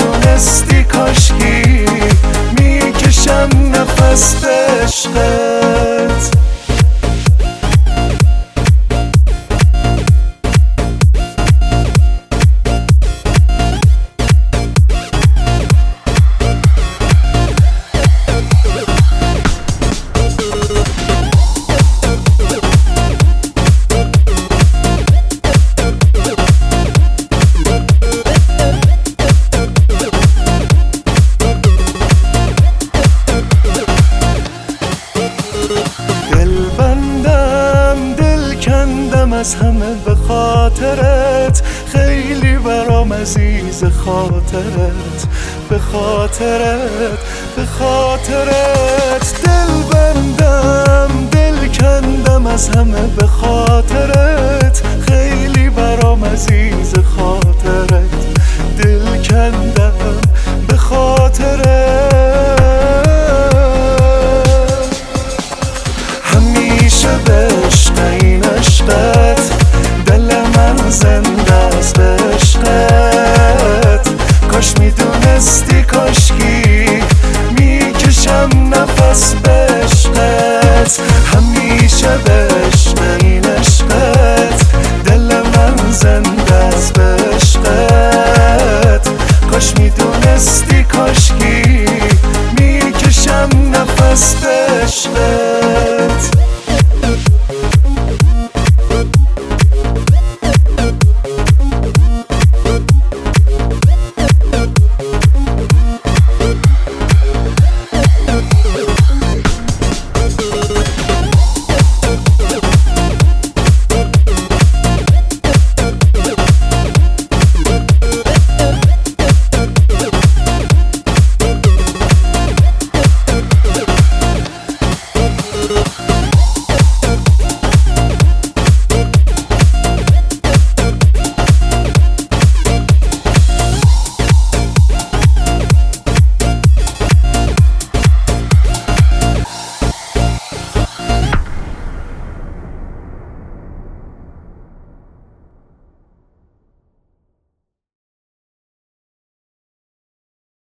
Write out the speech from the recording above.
میدونستی کاشکی میکشم نفس به عشقت. از همه به خاطرت، خیلی برام عزیز خاطرت، به خاطرت، به خاطرت. دل بندم دل کندم از همه به خاطرت، خیلی برام عزیز خاطرت، دل کندم به خاطرت. همیشه به عشق این عشقت، دل من زنده است به عشقت. کاش میدونستی کاشکی میکشم نفس به عشقت. همیشه به عشق این عشقت، دل من زنده است به عشقت. کاش میدونستی کاشکی میکشم نفس به عشقت.